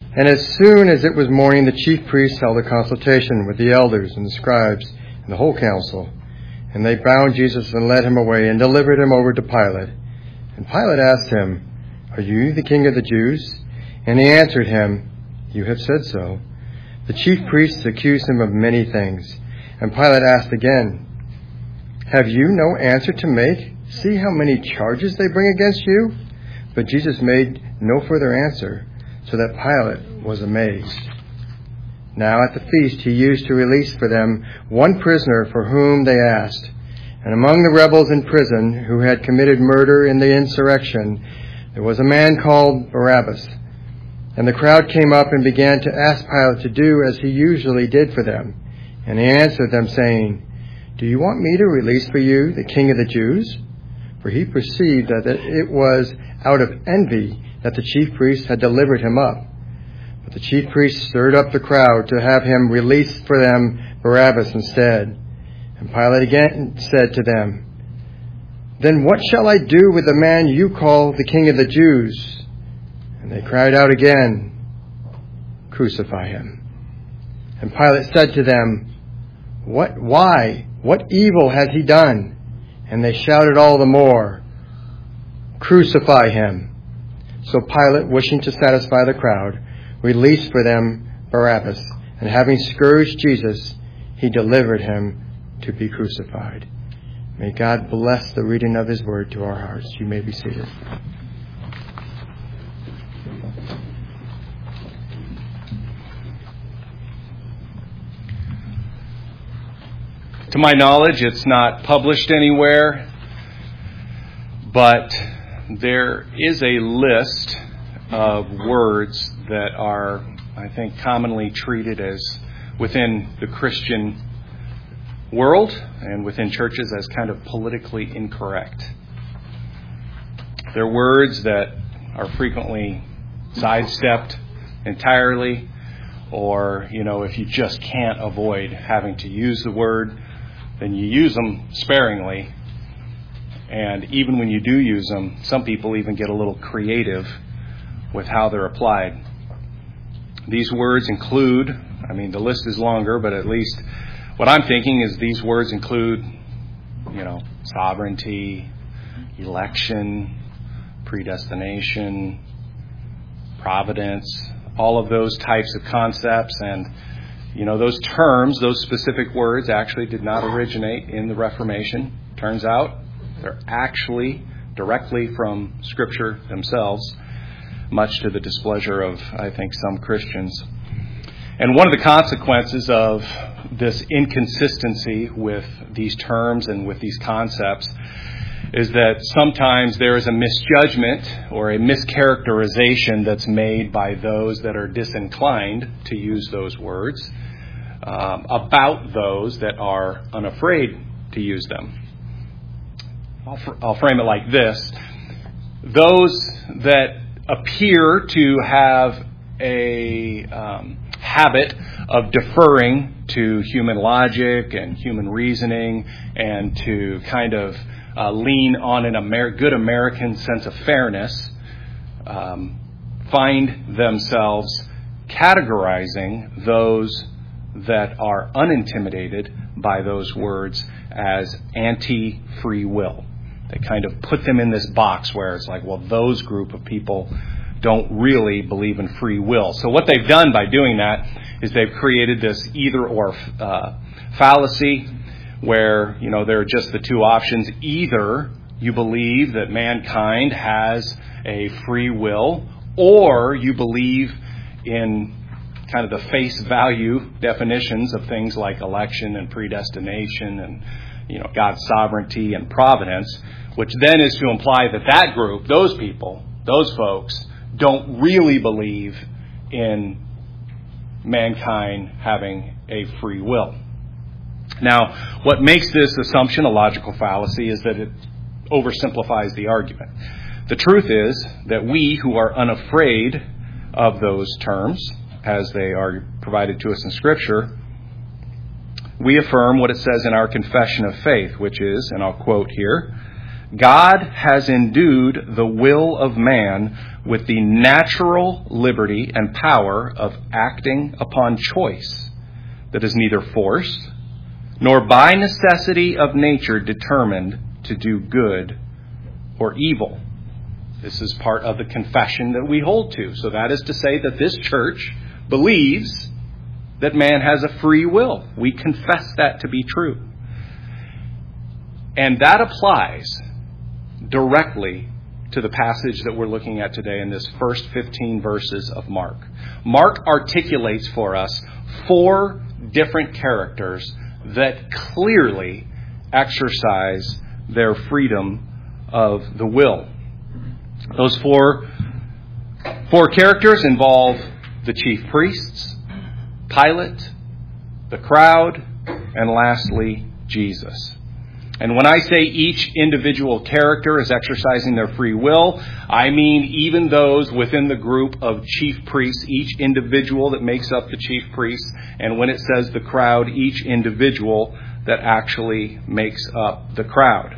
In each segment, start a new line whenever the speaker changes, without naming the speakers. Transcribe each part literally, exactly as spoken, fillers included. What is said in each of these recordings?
And as soon as it was morning, the chief priests held a consultation with the elders and the scribes and the whole council. And they bound Jesus and led him away and delivered him over to Pilate. And Pilate asked him, "Are you the king of the Jews?" And he answered him, "You have said so." The chief priests accused him of many things. And Pilate asked again, "Have you no answer to make? See how many charges they bring against you?" But Jesus made no further answer, so that Pilate was amazed. Now at the feast he used to release for them one prisoner for whom they asked. And among the rebels in prison who had committed murder in the insurrection, there was a man called Barabbas. And the crowd came up and began to ask Pilate to do as he usually did for them. And he answered them, saying, "Do you want me to release for you the King of the Jews?" For he perceived that it was out of envy that the chief priests had delivered him up. But the chief priests stirred up the crowd to have him release for them Barabbas instead. And Pilate again said to them, "Then what shall I do with the man you call the King of the Jews?" And they cried out again, "Crucify him." And Pilate said to them, What, why? What evil has he done? And they shouted all the more, "Crucify him." So Pilate, wishing to satisfy the crowd, released for them Barabbas, and having scourged Jesus, he delivered him to be crucified. May God bless the reading of his word to our hearts. You may be seated.
To my knowledge, it's not published anywhere, but there is a list of words that are, I think, commonly treated as within the Christian world and within churches as kind of politically incorrect. They're words that are frequently sidestepped entirely, or, you know, if you just can't avoid having to use the word, then you use them sparingly. And even when you do use them, some people even get a little creative with how they're applied. These words include, I mean, the list is longer, but at least what I'm thinking is these words include, you know, sovereignty, election, predestination, providence, all of those types of concepts. And you know, those terms, those specific words actually did not originate in the Reformation. Turns out they're actually directly from Scripture themselves, much to the displeasure of, I think, some Christians. And one of the consequences of this inconsistency with these terms and with these concepts is that sometimes there is a misjudgment or a mischaracterization that's made by those that are disinclined to use those words um, about those that are unafraid to use them. I'll, fr- I'll frame it like this. Those that appear to have a um, habit of deferring to human logic and human reasoning and to kind of Uh, lean on an Amer- good American sense of fairness, um, find themselves categorizing those that are unintimidated by those words as anti-free will. They kind of put them in this box where it's like, well, those group of people don't really believe in free will. So what they've done by doing that is they've created this either-or uh, fallacy, where, you know, there are just the two options. Either you believe that mankind has a free will, or you believe in kind of the face value definitions of things like election and predestination and, you know, God's sovereignty and providence, which then is to imply that that group, those people, those folks, don't really believe in mankind having a free will. Now, what makes this assumption a logical fallacy is that it oversimplifies the argument. The truth is that we who are unafraid of those terms, as they are provided to us in Scripture, we affirm what it says in our confession of faith, which is, and I'll quote here, God has endued the will of man with the natural liberty and power of acting upon choice that is neither forced nor by necessity of nature determined to do good or evil. This is part of the confession that we hold to. So that is to say that this church believes that man has a free will. We confess that to be true. And that applies directly to the passage that we're looking at today in this first fifteen verses of Mark. Mark articulates for us four different characters that clearly exercise their freedom of the will. Those four, four characters involve the chief priests, Pilate, the crowd, and lastly, Jesus. And when I say each individual character is exercising their free will, I mean even those within the group of chief priests, each individual that makes up the chief priests, and when it says the crowd, each individual that actually makes up the crowd.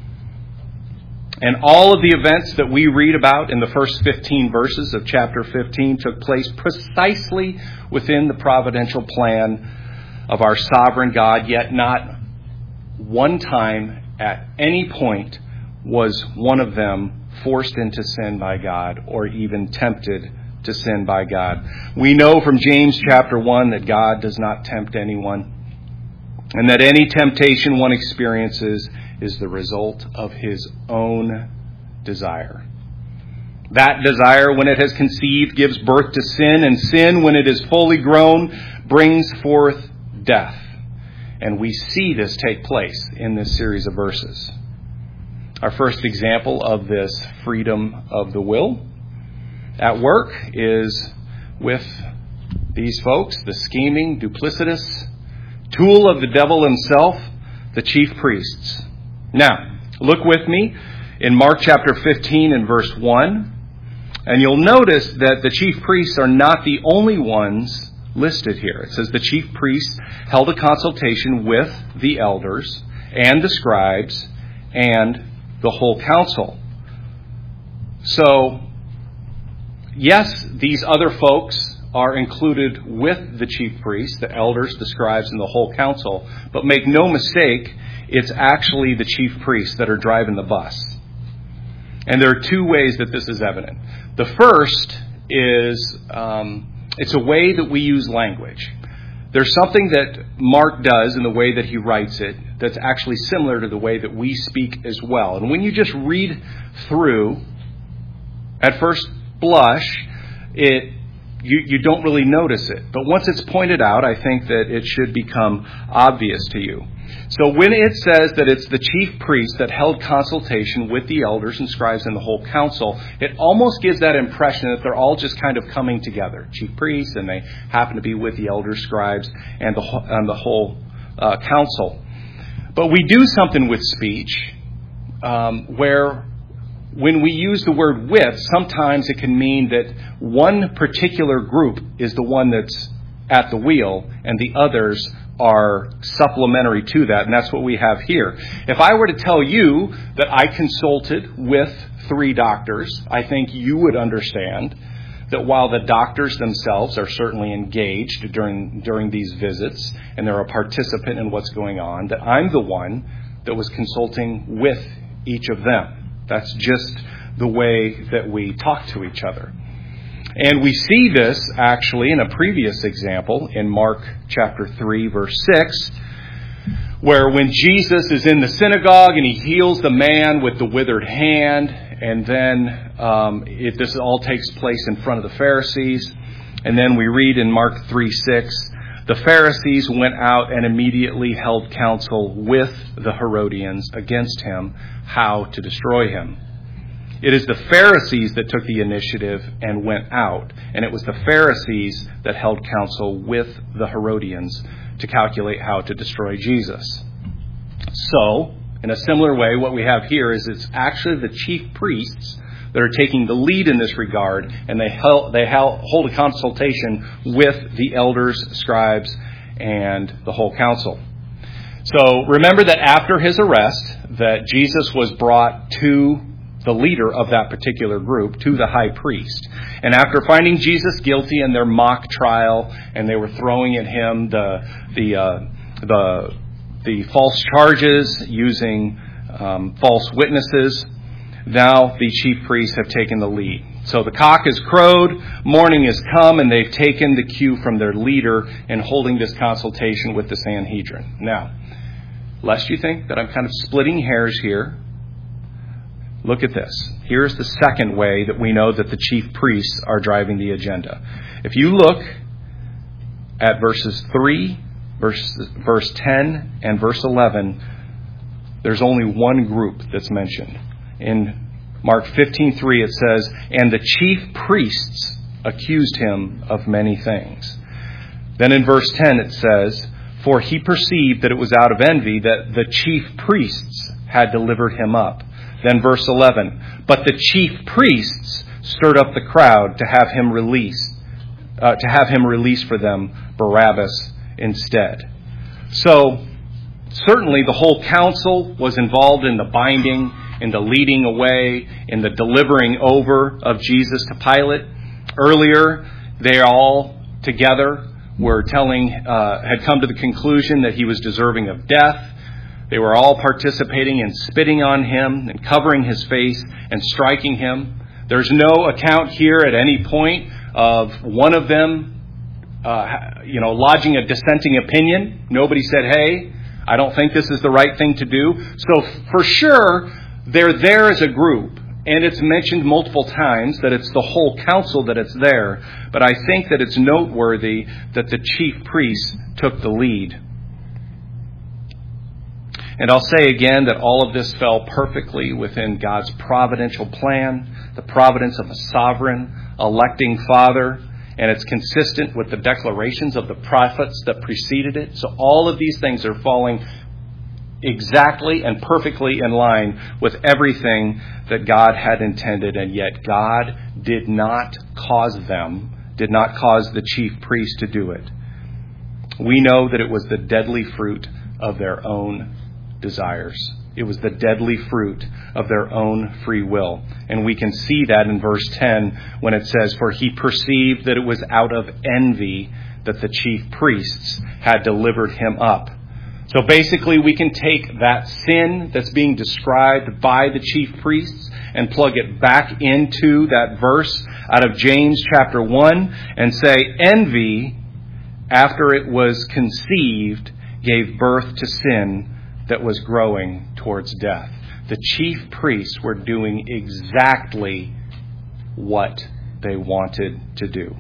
And all of the events that we read about in the first fifteen verses of chapter fifteen took place precisely within the providential plan of our sovereign God, yet not one time at any point was one of them forced into sin by God or even tempted to sin by God. We know from James chapter one that God does not tempt anyone, and that any temptation one experiences is the result of his own desire. That desire, when it has conceived, gives birth to sin, and sin, when it is fully grown, brings forth death. And we see this take place in this series of verses. Our first example of this freedom of the will at work is with these folks, the scheming, duplicitous tool of the devil himself, the chief priests. Now, look with me in Mark chapter fifteen and verse one, and you'll notice that the chief priests are not the only ones listed here. It says the chief priests held a consultation with the elders and the scribes and the whole council. So, yes, these other folks are included with the chief priests, the elders, the scribes, and the whole council. But make no mistake, it's actually the chief priests that are driving the bus. And there are two ways that this is evident. The first is um, it's a way that we use language. There's something that Mark does in the way that he writes it that's actually similar to the way that we speak as well. And when you just read through, at first blush, it you, you don't really notice it. But once it's pointed out, I think that it should become obvious to you. So when it says that it's the chief priests that held consultation with the elders and scribes and the whole council, it almost gives that impression that they're all just kind of coming together. Chief priests, and they happen to be with the elders, scribes, and the, and the whole uh, council. But we do something with speech um, where when we use the word with, sometimes it can mean that one particular group is the one that's at the wheel and the others are supplementary to that, and that's what we have here. If I were to tell you that I consulted with three doctors, I think you would understand that while the doctors themselves are certainly engaged during during these visits and they're a participant in what's going on, that I'm the one that was consulting with each of them. That's just the way that we talk to each other. And we see this actually in a previous example in Mark chapter three, verse six, where when Jesus is in the synagogue and he heals the man with the withered hand, and then um, it, this all takes place in front of the Pharisees. And then we read in Mark three six, the Pharisees went out and immediately held counsel with the Herodians against him, how to destroy him. It is the Pharisees that took the initiative and went out, and it was the Pharisees that held counsel with the Herodians to calculate how to destroy Jesus. So, in a similar way, what we have here is it's actually the chief priests that are taking the lead in this regard, and they held, they held, hold a consultation with the elders, scribes, and the whole council. So remember that after his arrest, that Jesus was brought to the leader of that particular group, to the high priest. And after finding Jesus guilty in their mock trial, and they were throwing at him the the uh, the the false charges using um, false witnesses, now the chief priests have taken the lead. So the cock has crowed, morning has come, and they've taken the cue from their leader in holding this consultation with the Sanhedrin. Now, lest you think that I'm kind of splitting hairs here, look at this. Here's the second way that we know that the chief priests are driving the agenda. If you look at verses three, verse, verse ten, and verse eleven, there's only one group that's mentioned. In Mark fifteen three it says, "And the chief priests accused him of many things." Then in verse ten it says, "For he perceived that it was out of envy that the chief priests had delivered him up." Then verse eleven, "But the chief priests stirred up the crowd to have him released, uh, to have him release for them Barabbas instead." So certainly the whole council was involved in the binding, in the leading away, in the delivering over of Jesus to Pilate. Earlier, they all together were telling, uh, had come to the conclusion that he was deserving of death. They were all participating in spitting on him and covering his face and striking him. There's no account here at any point of one of them, uh, you know, lodging a dissenting opinion. Nobody said, "Hey, I don't think this is the right thing to do." So for sure, they're there as a group, and it's mentioned multiple times that it's the whole council that it's there. But I think that it's noteworthy that the chief priests took the lead. And I'll say again that all of this fell perfectly within God's providential plan, the providence of a sovereign, electing Father, and it's consistent with the declarations of the prophets that preceded it. So all of these things are falling exactly and perfectly in line with everything that God had intended, and yet God did not cause them, did not cause the chief priest to do it. We know that it was the deadly fruit of their own desires. It was the deadly fruit of their own free will. And we can see that in verse ten when it says, "For he perceived that it was out of envy that the chief priests had delivered him up." So basically we can take that sin that's being described by the chief priests and plug it back into that verse out of James chapter one and say, envy, after it was conceived, gave birth to sin that was growing towards death. The chief priests were doing exactly what they wanted to do.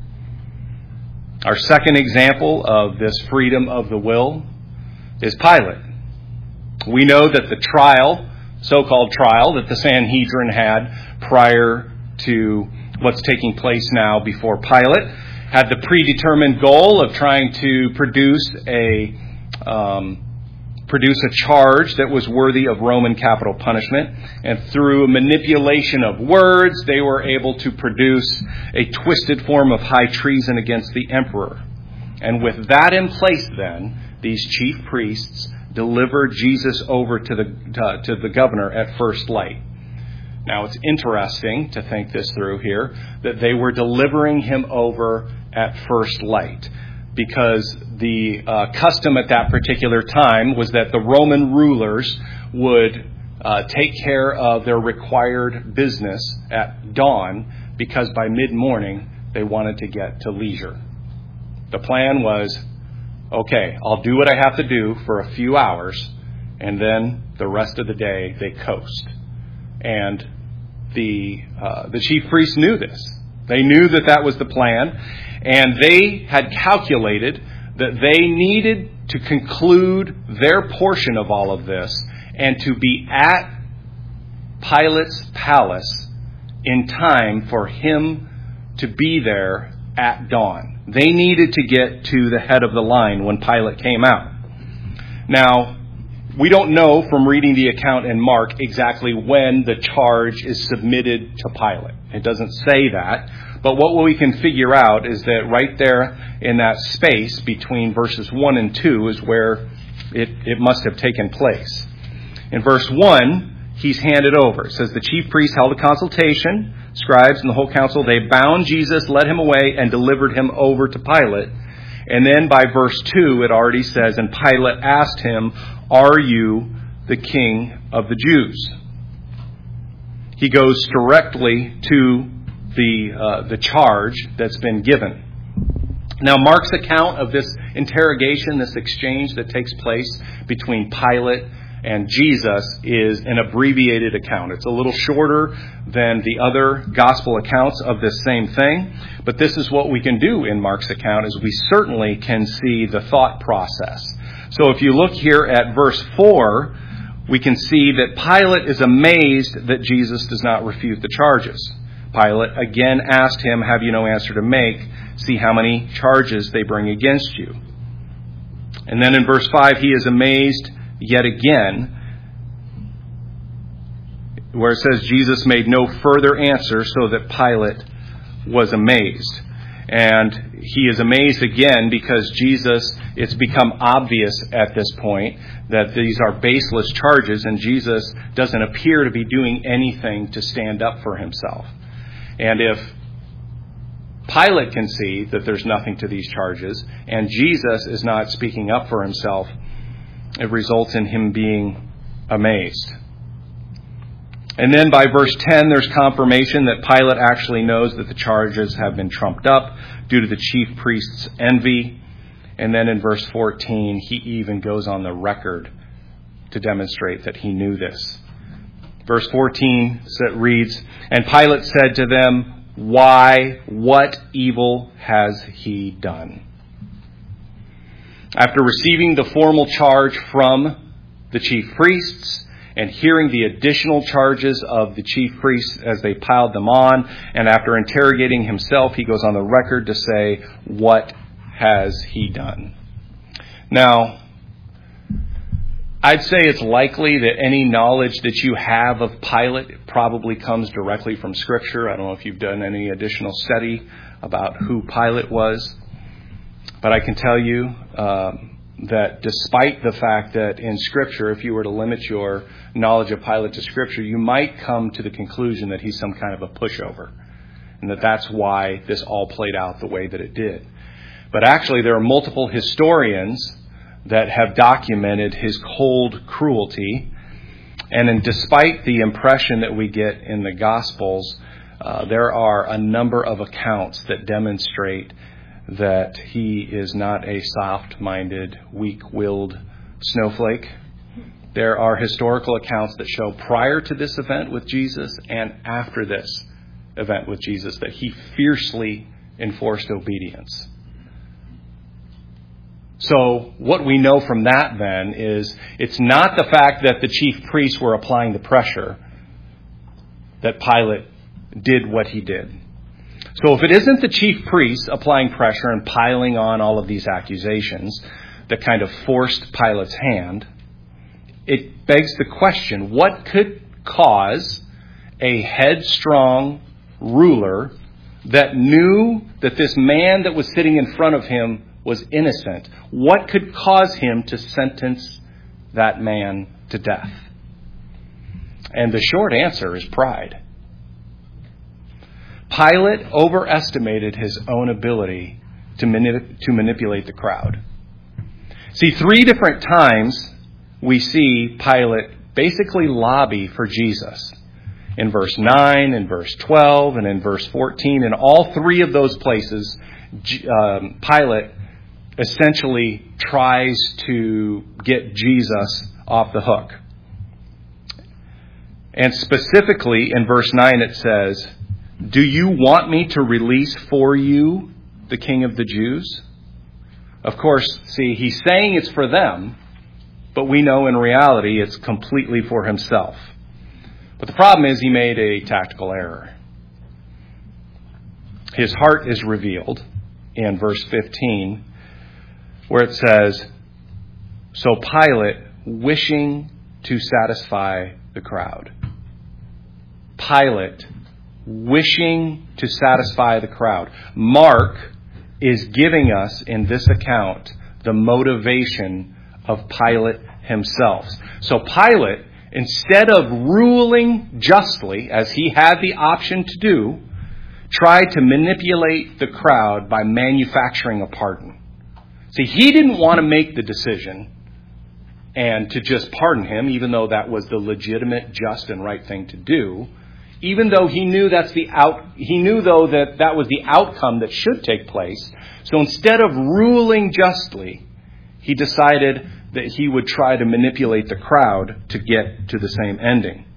Our second example of this freedom of the will is Pilate. We know that the trial, so-called trial, that the Sanhedrin had prior to what's taking place now before Pilate, had the predetermined goal of trying to produce a um, produce a charge that was worthy of Roman capital punishment. And through manipulation of words, they were able to produce a twisted form of high treason against the emperor. And with that in place then, these chief priests delivered Jesus over to the to, to the governor at first light. Now it's interesting to think this through here, that they were delivering him over at first light, because the uh, custom at that particular time was that the Roman rulers would uh, take care of their required business at dawn, because by mid-morning they wanted to get to leisure. The plan was, okay, I'll do what I have to do for a few hours, and then the rest of the day they coast. And the uh, the chief priests knew this. They knew that that was the plan, and they had calculated that they needed to conclude their portion of all of this and to be at Pilate's palace in time for him to be there at dawn. They needed to get to the head of the line when Pilate came out. Now, we don't know from reading the account in Mark exactly when the charge is submitted to Pilate. It doesn't say that. But what we can figure out is that right there in that space between verses one and two is where it, it must have taken place. In verse one, he's handed over. It says the chief priests held a consultation, scribes and the whole council. They bound Jesus, led him away, and delivered him over to Pilate. And then by verse two, it already says, and Pilate asked him, "Are you the king of the Jews?" He goes directly to the uh, the charge that's been given. Now, Mark's account of this interrogation, this exchange that takes place between Pilate and Jesus, is an abbreviated account. It's a little shorter than the other gospel accounts of this same thing. But this is what we can do in Mark's account, is we certainly can see the thought process. So if you look here at verse four, we can see that Pilate is amazed that Jesus does not refute the charges. Pilate again asked him, "Have you no answer to make? See how many charges they bring against you." And then in verse five, he is amazed yet again, where it says Jesus made no further answer, so that Pilate was amazed. And he is amazed again because Jesus, it's become obvious at this point that these are baseless charges, and Jesus doesn't appear to be doing anything to stand up for himself. And if Pilate can see that there's nothing to these charges, and Jesus is not speaking up for himself, it results in him being amazed. And then by verse ten, there's confirmation that Pilate actually knows that the charges have been trumped up due to the chief priest's envy. And then in verse fourteen, he even goes on the record to demonstrate that he knew this. Verse fourteen reads, "And Pilate said to them, 'Why, what evil has he done?'" After receiving the formal charge from the chief priests and hearing the additional charges of the chief priests as they piled them on, and after interrogating himself, he goes on the record to say, "What has he done?" Now, I'd say it's likely that any knowledge that you have of Pilate probably comes directly from Scripture. I don't know if you've done any additional study about who Pilate was. But I can tell you um, that despite the fact that in Scripture, if you were to limit your knowledge of Pilate to Scripture, you might come to the conclusion that he's some kind of a pushover, and that that's why this all played out the way that it did. But actually, there are multiple historians that have documented his cold cruelty. And in, despite the impression that we get in the Gospels, uh, there are a number of accounts that demonstrate that he is not a soft-minded, weak-willed snowflake. There are historical accounts that show prior to this event with Jesus and after this event with Jesus that he fiercely enforced obedience. So what we know from that then is it's not the fact that the chief priests were applying the pressure that Pilate did what he did. So if it isn't the chief priests applying pressure and piling on all of these accusations that kind of forced Pilate's hand, it begs the question, what could cause a headstrong ruler that knew that this man that was sitting in front of him was innocent? What could cause him to sentence that man to death? And the short answer is pride. Pilate overestimated his own ability to, manip- to manipulate the crowd. See, three different times we see Pilate basically lobby for Jesus. In verse nine, in verse twelve, and in verse fourteen. In all three of those places, um, Pilate essentially tries to get Jesus off the hook. And specifically in verse nine it says, "Do you want me to release for you the King of the Jews?" Of course, see, he's saying it's for them, but we know in reality it's completely for himself. But the problem is he made a tactical error. His heart is revealed in verse fifteen, where it says, "So Pilate, wishing to satisfy the crowd." Pilate, wishing to satisfy the crowd. Mark is giving us in this account the motivation of Pilate himself. So Pilate instead of ruling justly, as he had the option to do, tried to manipulate the crowd by manufacturing a pardon. See, he didn't want to make the decision and to just pardon him, even though that was the legitimate, just, and right thing to do. Even though he knew that's the out, he knew though that that was the outcome that should take place. So instead of ruling justly, he decided that he would try to manipulate the crowd to get to the same ending.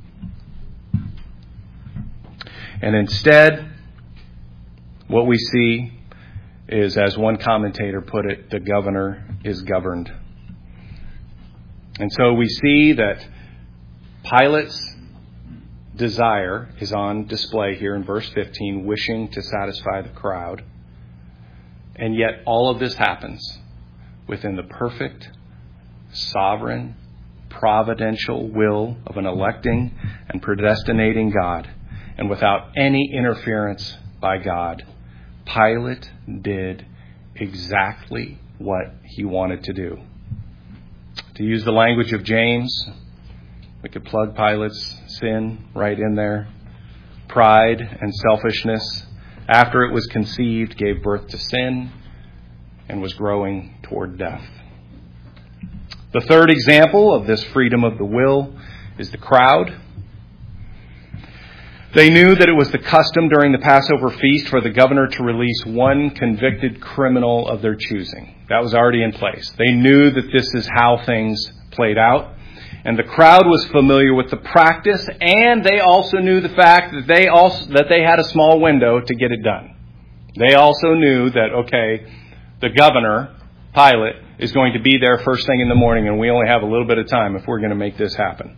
And instead, what we see is, as one commentator put it, the governor is governed. And so we see that Pilate's desire is on display here in verse fifteen, wishing to satisfy the crowd. And yet all of this happens within the perfect, sovereign, providential will of an electing and predestinating God, and without any interference by God. Pilate did exactly what he wanted to do. To use the language of James, we could plug Pilate's sin right in there. Pride and selfishness, after it was conceived, gave birth to sin and was growing toward death. The third example of this freedom of the will is the crowd. They knew that it was the custom during the Passover feast for the governor to release one convicted criminal of their choosing. That was already in place. They knew that this is how things played out. And the crowd was familiar with the practice, and they also knew the fact that they also that they had a small window to get it done. They also knew that, okay, the governor, Pilate, is going to be there first thing in the morning, and we only have a little bit of time if we're going to make this happen.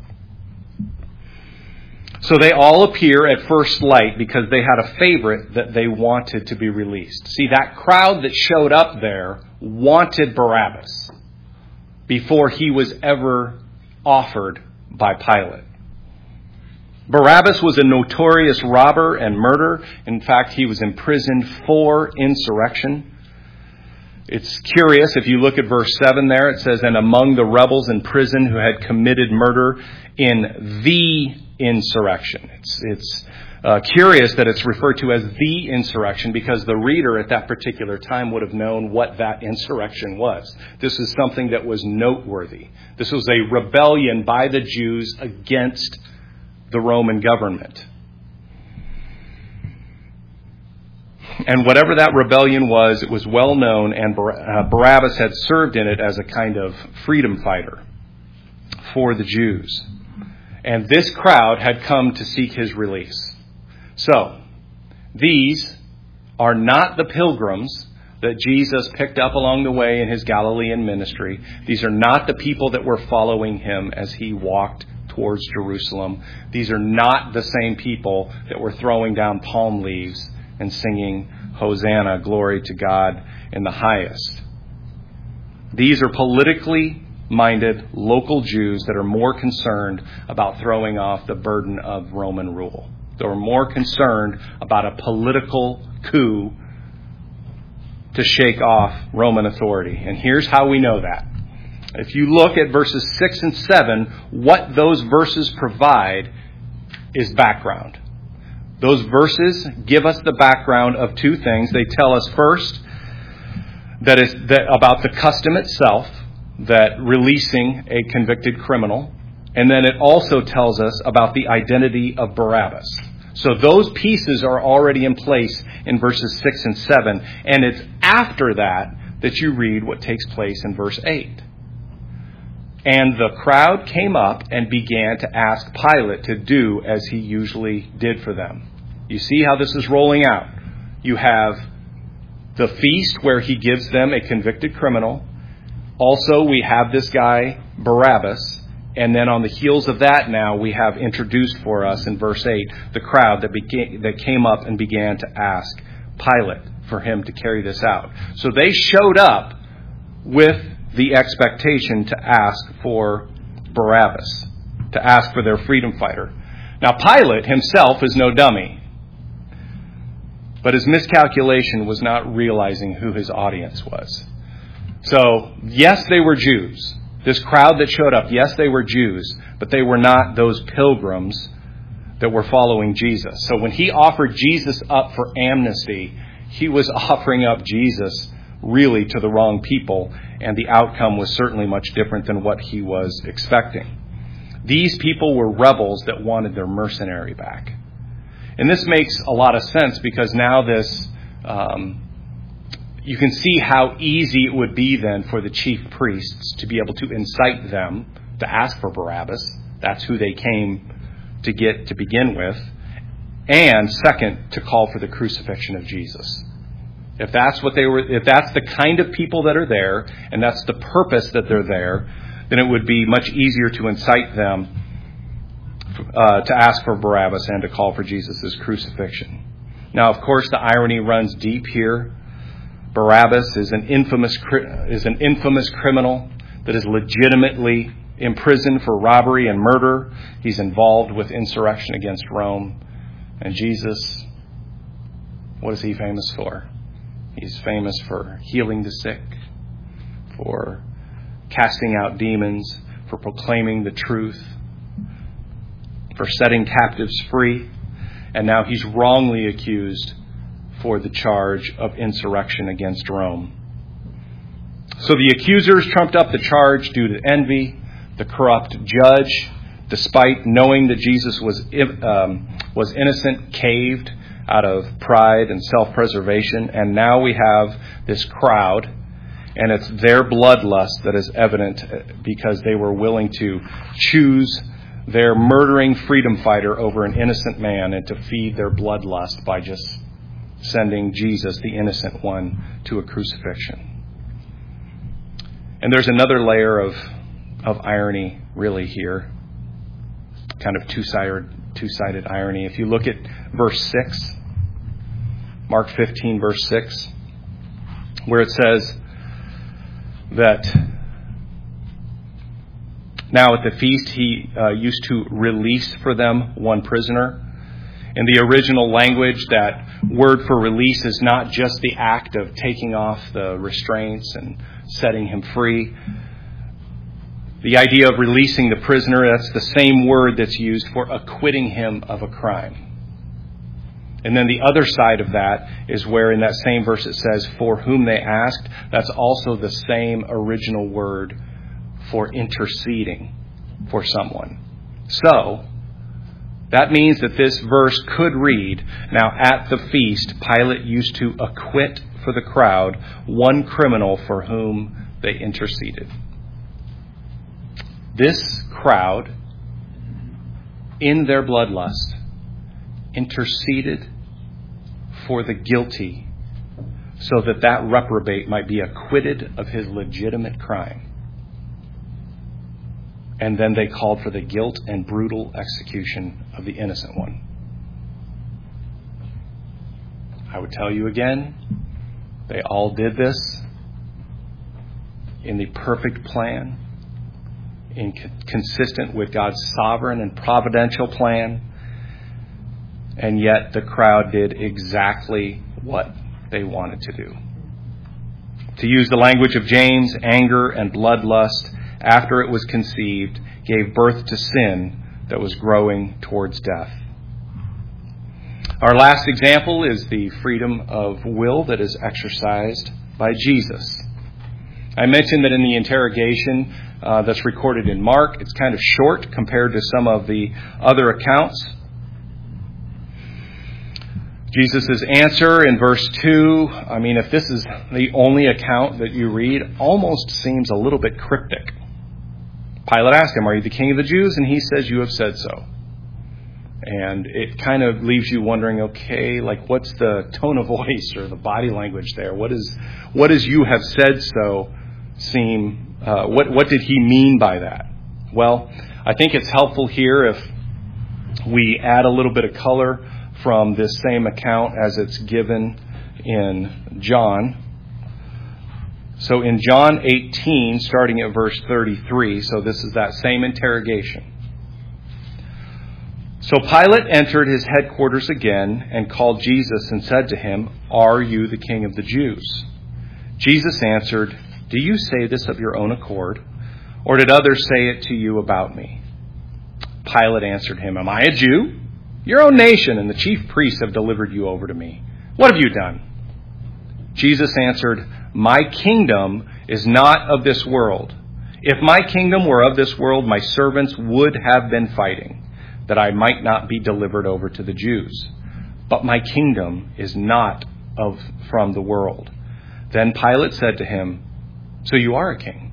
So they all appear at first light because they had a favorite that they wanted to be released. See, that crowd that showed up there wanted Barabbas before he was ever offered by Pilate. Barabbas was a notorious robber and murderer. In fact, he was imprisoned for insurrection. It's curious, if you look at verse seven there, it says, and among the rebels in prison who had committed murder in the insurrection. It's, it's uh, curious that it's referred to as the insurrection because the reader at that particular time would have known what that insurrection was. This is something that was noteworthy. This was a rebellion by the Jews against the Roman government. And whatever that rebellion was, it was well known, and Barabbas had served in it as a kind of freedom fighter for the Jews. And this crowd had come to seek his release. So, these are not the pilgrims that Jesus picked up along the way in his Galilean ministry. These are not the people that were following him as he walked towards Jerusalem. These are not the same people that were throwing down palm leaves and singing, Hosanna, glory to God in the highest. These are politically minded local Jews that are more concerned about throwing off the burden of Roman rule. They were more concerned about a political coup to shake off Roman authority. And here's how we know that. If you look at verses six and seven, what those verses provide is background. Those verses give us the background of two things. They tell us first that is that about the custom itself, that releasing a convicted criminal. And then it also tells us about the identity of Barabbas. So those pieces are already in place in verses six and seven. And it's after that that you read what takes place in verse eight. And the crowd came up and began to ask Pilate to do as he usually did for them. You see how this is rolling out. You have the feast where he gives them a convicted criminal. Also, we have this guy, Barabbas. And then on the heels of that now, we have introduced for us in verse eight, the crowd that, began, that came up and began to ask Pilate for him to carry this out. So they showed up with the expectation to ask for Barabbas, to ask for their freedom fighter. Now, Pilate himself is no dummy. But his miscalculation was not realizing who his audience was. So, yes, they were Jews. This crowd that showed up, yes, they were Jews, but they were not those pilgrims that were following Jesus. So when he offered Jesus up for amnesty, he was offering up Jesus really to the wrong people, and the outcome was certainly much different than what he was expecting. These people were rebels that wanted their mercenary back. And this makes a lot of sense because now this, um, you can see how easy it would be then for the chief priests to be able to incite them to ask for Barabbas. That's who they came to get to begin with. And second, to call for the crucifixion of Jesus. If that's what they were, if that's the kind of people that are there, and that's the purpose that they're there, then it would be much easier to incite them uh, to ask for Barabbas and to call for Jesus' crucifixion. Now, of course, the irony runs deep here. Barabbas is an infamous is an infamous criminal that is legitimately imprisoned for robbery and murder. He's involved with insurrection against Rome. And Jesus, what is he famous for? He's famous for healing the sick, for casting out demons, for proclaiming the truth, for setting captives free. And now he's wrongly accused for the charge of insurrection against Rome. So the accusers trumped up the charge due to envy. The corrupt judge, despite knowing that Jesus was um, was innocent, caved out of pride and self-preservation. And now we have this crowd, and it's their bloodlust that is evident because they were willing to choose their murdering freedom fighter over an innocent man and to feed their bloodlust by just sending Jesus, the innocent one, to a crucifixion. And there's another layer of of irony really here, kind of two-sided, two-sided irony. If you look at verse six, Mark fifteen, verse six, where it says that now at the feast he uh, used to release for them one prisoner. In the original language, that word for release is not just the act of taking off the restraints and setting him free. The idea of releasing the prisoner, that's the same word that's used for acquitting him of a crime. And then the other side of that is where in that same verse it says, for whom they asked. That's also the same original word for interceding for someone. So, that means that this verse could read, now at the feast, Pilate used to acquit for the crowd one criminal for whom they interceded. This crowd, in their bloodlust, interceded for the guilty so that that reprobate might be acquitted of his legitimate crime. And then they called for the guilt and brutal execution of the innocent one. I would tell you again, they all did this in the perfect plan, in consistent with God's sovereign and providential plan, and yet the crowd did exactly what they wanted to do. To use the language of James, anger and bloodlust, after it was conceived, gave birth to sin that was growing towards death. Our last example is the freedom of will that is exercised by Jesus. I mentioned that in the interrogation uh, that's recorded in Mark, it's kind of short compared to some of the other accounts. Jesus' answer in verse two, I mean, if this is the only account that you read, almost seems a little bit cryptic. Pilate asked him, are you the king of the Jews? And he says, you have said so. And it kind of leaves you wondering, okay, like what's the tone of voice or the body language there? What is, what does you have said so seem, uh, what, what did he mean by that? Well, I think it's helpful here if we add a little bit of color from this same account as it's given in John. So in John eighteen, starting at verse thirty-three, so this is that same interrogation. So Pilate entered his headquarters again and called Jesus and said to him, are you the king of the Jews? Jesus answered, do you say this of your own accord, or did others say it to you about me?" Pilate answered him, "Am I a Jew? Your own nation and the chief priests have delivered you over to me. What have you done?" Jesus answered, "My kingdom is not of this world. If my kingdom were of this world, my servants would have been fighting, that I might not be delivered over to the Jews. But my kingdom is not of from the world." Then Pilate said to him, "So you are a king?"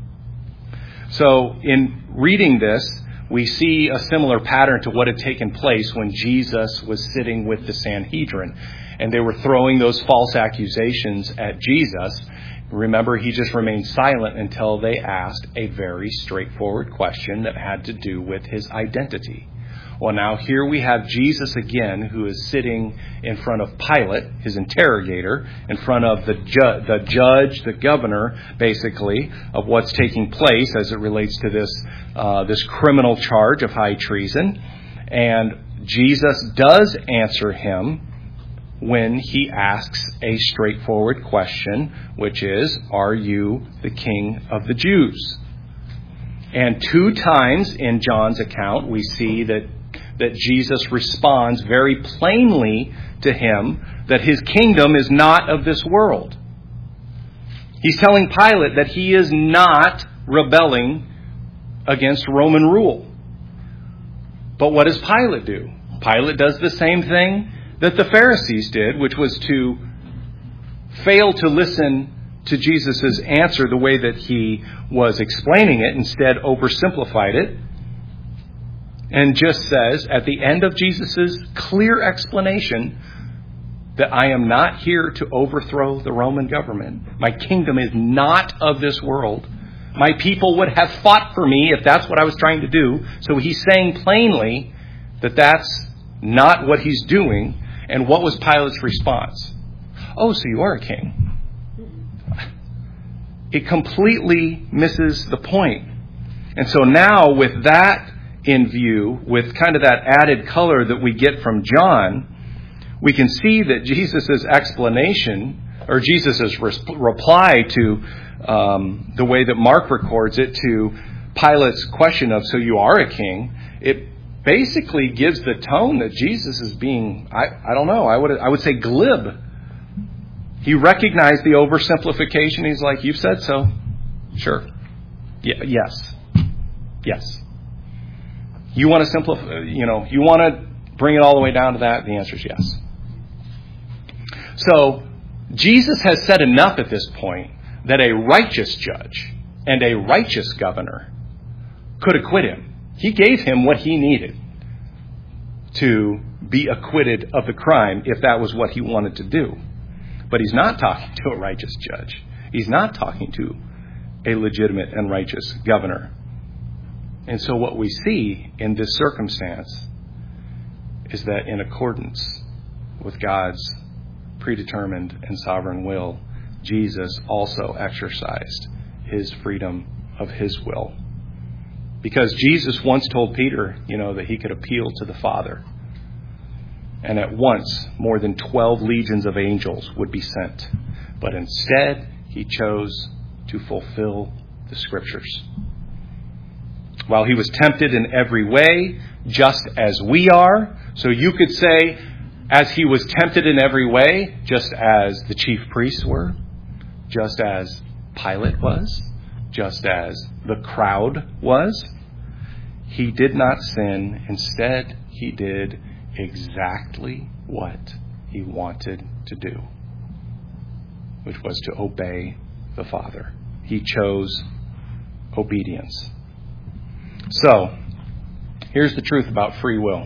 So in reading this, we see a similar pattern to what had taken place when Jesus was sitting with the Sanhedrin, and they were throwing those false accusations at Jesus. Remember, he just remained silent until they asked a very straightforward question that had to do with his identity. Well, now here we have Jesus again, who is sitting in front of Pilate, his interrogator, in front of the, ju- the judge, the governor, basically, of what's taking place as it relates to this, uh, this criminal charge of high treason. And Jesus does answer him when he asks a straightforward question, which is, "Are you the King of the Jews?" And two times in John's account, we see that that Jesus responds very plainly to him that his kingdom is not of this world. He's telling Pilate that he is not rebelling against Roman rule. But what does Pilate do? Pilate does the same thing that the Pharisees did, which was to fail to listen to Jesus' answer the way that he was explaining it, instead oversimplified it, and just says at the end of Jesus' clear explanation that I am not here to overthrow the Roman government. My kingdom is not of this world. My people would have fought for me if that's what I was trying to do. So he's saying plainly that that's not what he's doing. And what was Pilate's response? "Oh, so you are a king." It completely misses the point. And so now with that in view, with kind of that added color that we get from John, we can see that Jesus' explanation, or Jesus' reply to um, the way that Mark records it to Pilate's question of, "So you are a king," it basically gives the tone that Jesus is being, I, I don't know, I would I would say glib. He recognized the oversimplification. He's like, "You've said so. Sure. Yeah, yes. Yes. You want to simplify, you know, you want to bring it all the way down to that?" The answer is yes. So Jesus has said enough at this point that a righteous judge and a righteous governor could acquit him. He gave him what he needed to be acquitted of the crime if that was what he wanted to do. But he's not talking to a righteous judge. He's not talking to a legitimate and righteous governor. And so what we see in this circumstance is that in accordance with God's predetermined and sovereign will, Jesus also exercised his freedom of his will. Because Jesus once told Peter, you know, that he could appeal to the Father. And at once, more than twelve legions of angels would be sent. But instead, he chose to fulfill the Scriptures. While he was tempted in every way, just as we are. So you could say, as he was tempted in every way, just as the chief priests were, just as Pilate was, just as the crowd was, he did not sin. Instead, he did exactly what he wanted to do, which was to obey the Father. He chose obedience. So, here's the truth about free will.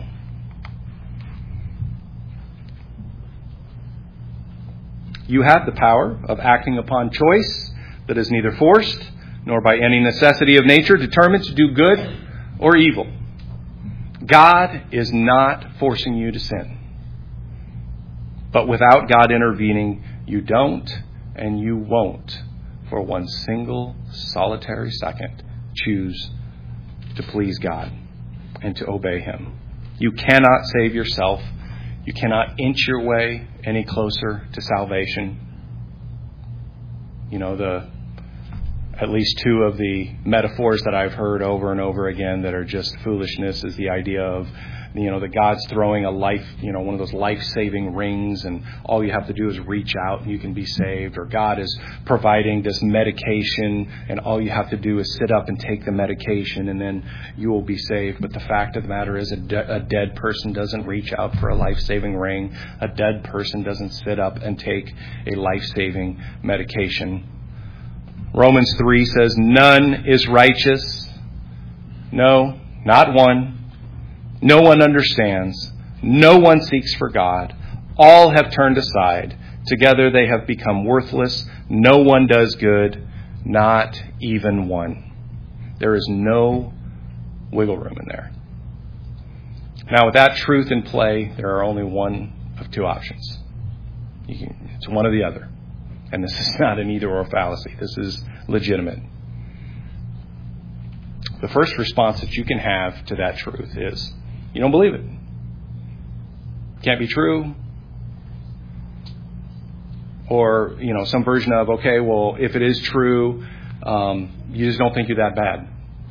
You have the power of acting upon choice that is neither forced nor by any necessity of nature determined to do good or evil. God is not forcing you to sin. But without God intervening, you don't and you won't for one single solitary second choose to please God and to obey Him. You cannot save yourself. You cannot inch your way any closer to salvation. You know, the at least two of the metaphors that I've heard over and over again that are just foolishness is the idea of, you know, that God's throwing a life, you know, one of those life-saving rings, and all you have to do is reach out and you can be saved. Or God is providing this medication, and all you have to do is sit up and take the medication, and then you will be saved. But the fact of the matter is, a, de- a dead person doesn't reach out for a life-saving ring. A dead person doesn't sit up and take a life-saving medication. Romans three says, none is righteous. No, not one. No one understands. No one seeks for God. All have turned aside. Together they have become worthless. No one does good, not even one. There is no wiggle room in there. Now, with that truth in play, there are only one of two options. You can, it's one or the other. And this is not an either-or fallacy. This is legitimate. The first response that you can have to that truth is, you don't believe it. Can't be true. Or, you know, some version of, okay, well, if it is true, um, you just don't think you're that bad.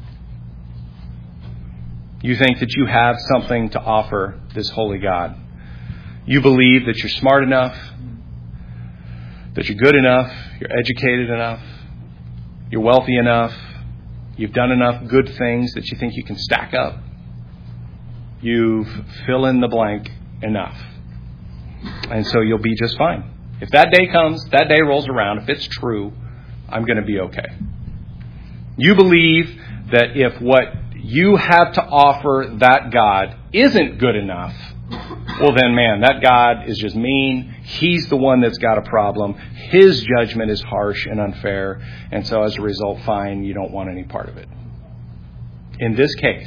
You think that you have something to offer this holy God. You believe that you're smart enough, that you're good enough, you're educated enough, you're wealthy enough, you've done enough good things that you think you can stack up. You've fill in the blank enough. And so you'll be just fine. If that day comes, that day rolls around, if it's true, I'm going to be okay. You believe that if what you have to offer that God isn't good enough, well then, man, that God is just mean. He's the one that's got a problem. His judgment is harsh and unfair. And so as a result, fine, you don't want any part of it. In this case,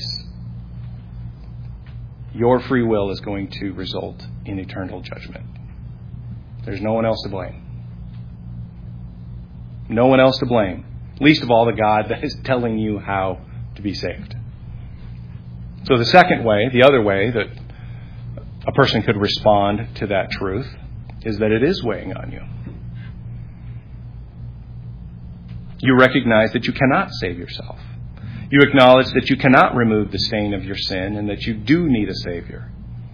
your free will is going to result in eternal judgment. There's no one else to blame. No one else to blame. Least of all the God that is telling you how to be saved. So the second way, the other way that a person could respond to that truth is that it is weighing on you. You recognize that you cannot save yourself. You acknowledge that you cannot remove the stain of your sin and that you do need a Savior.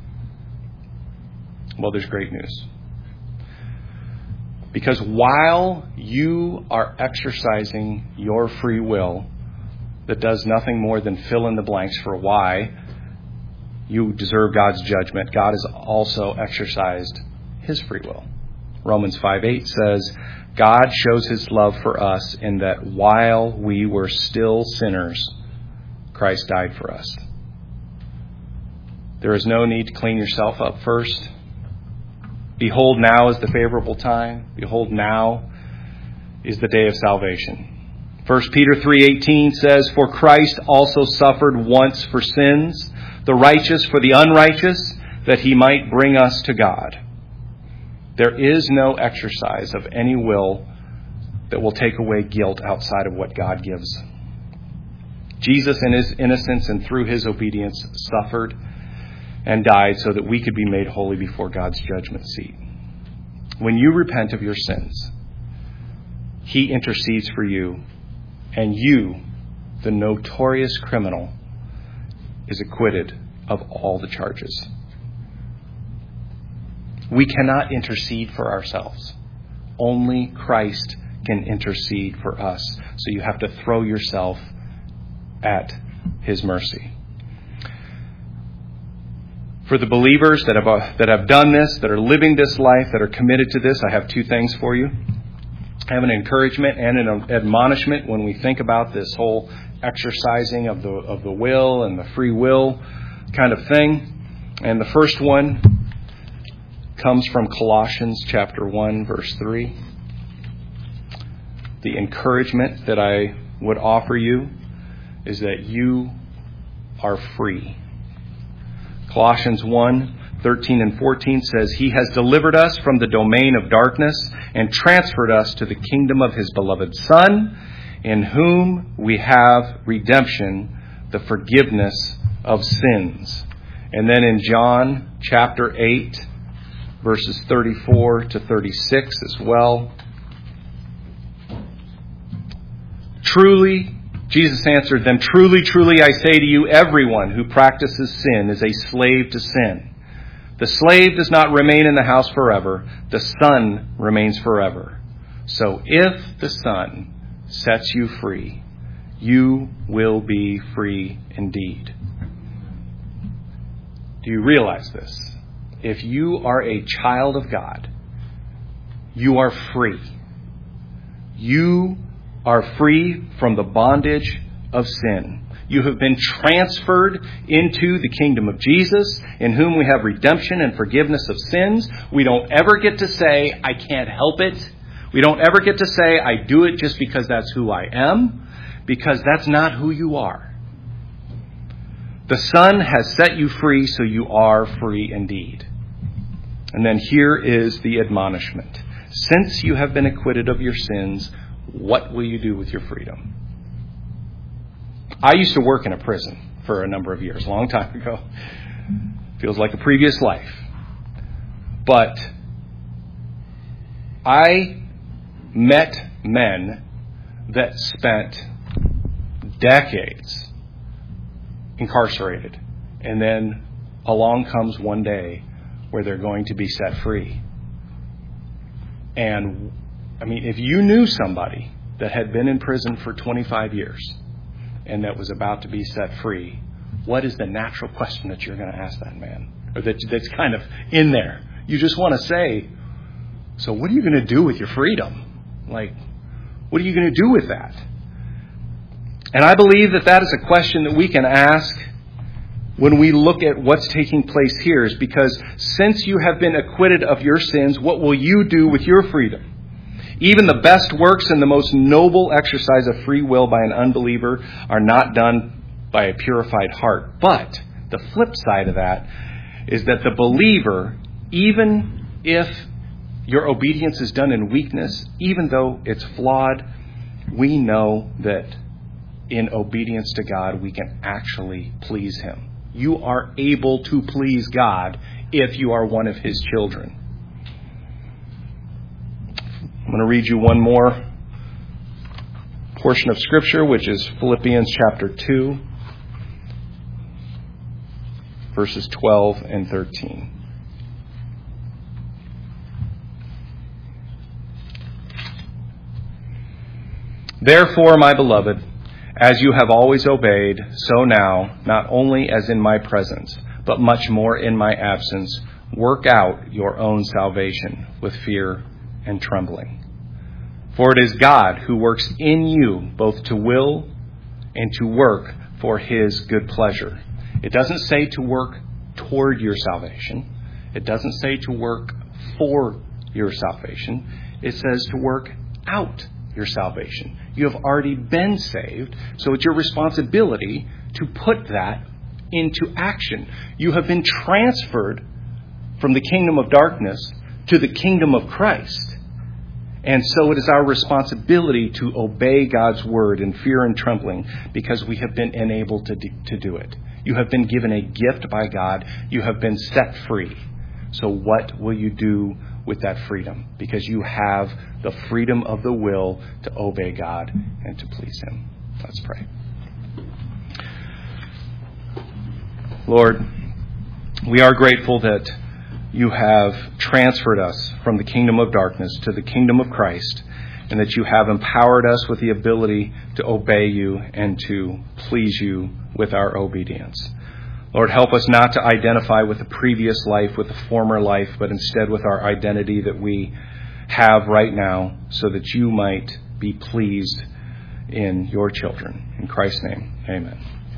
Well, there's great news. Because while you are exercising your free will that does nothing more than fill in the blanks for why you deserve God's judgment, God has also exercised His free will. Romans five eight says, God shows His love for us in that while we were still sinners, Christ died for us. There is no need to clean yourself up first. Behold, now is the favorable time. Behold, now is the day of salvation. First Peter three eighteen says, for Christ also suffered once for sins, the righteous for the unrighteous, that He might bring us to God. There is no exercise of any will that will take away guilt outside of what God gives. Jesus, in His innocence and through His obedience, suffered and died so that we could be made holy before God's judgment seat. When you repent of your sins, He intercedes for you, and you, the notorious criminal, is acquitted of all the charges. We cannot intercede for ourselves. Only Christ can intercede for us. So you have to throw yourself at His mercy. For the believers that have uh, that have done this, that are living this life, that are committed to this, I have two things for you. I have an encouragement and an admonishment when we think about this whole exercising of the of the will and the free will kind of thing. And the first one comes from Colossians chapter one, verse three. The encouragement that I would offer you is that you are free. Colossians one, thirteen and fourteen says, He has delivered us from the domain of darkness and transferred us to the kingdom of His beloved Son, in whom we have redemption, the forgiveness of sins. And then in John chapter eight, verses thirty-four to thirty-six as well. Truly, Jesus answered them, truly, truly, I say to you, everyone who practices sin is a slave to sin. The slave does not remain in the house forever. The Son remains forever. So if the Son sets you free, you will be free indeed. Do you realize this? If you are a child of God, you are free. You are free from the bondage of sin. You have been transferred into the kingdom of Jesus, in whom we have redemption and forgiveness of sins. We don't ever get to say, I can't help it. We don't ever get to say, I do it just because that's who I am, because that's not who you are. The Son has set you free, so you are free indeed. And then here is the admonishment. Since you have been acquitted of your sins, what will you do with your freedom? I used to work in a prison for a number of years, a long time ago. Feels like a previous life. But I met men that spent decades incarcerated. And then along comes one day where they're going to be set free. And, I mean, if you knew somebody that had been in prison for twenty-five years and that was about to be set free, what is the natural question that you're going to ask that man? Or that, that's kind of in there. You just want to say, so what are you going to do with your freedom? Like, what are you going to do with that? And I believe that that is a question that we can ask when we look at what's taking place here, is because since you have been acquitted of your sins, what will you do with your freedom? Even the best works and the most noble exercise of free will by an unbeliever are not done by a purified heart. But the flip side of that is that the believer, even if your obedience is done in weakness, even though it's flawed, we know that in obedience to God, we can actually please Him. You are able to please God if you are one of His children. I'm going to read you one more portion of Scripture, which is Philippians chapter two, verses twelve and thirteen. Therefore, my beloved, as you have always obeyed, so now, not only as in my presence, but much more in my absence, work out your own salvation with fear and trembling. For it is God who works in you both to will and to work for His good pleasure. It doesn't say to work toward your salvation. It doesn't say to work for your salvation. It says to work out your salvation. You have already been saved, so it's your responsibility to put that into action. You have been transferred from the kingdom of darkness to the kingdom of Christ. And so it is our responsibility to obey God's word in fear and trembling, because we have been enabled to do, to do it. You have been given a gift by God. You have been set free. So what will you do with that freedom? Because you have the freedom of the will to obey God and to please Him. Let's pray. Lord, we are grateful that you have transferred us from the kingdom of darkness to the kingdom of Christ, and that you have empowered us with the ability to obey you and to please you with our obedience. Lord, help us not to identify with the previous life, with the former life, but instead with our identity that we have right now, so that you might be pleased in your children. In Christ's name, amen.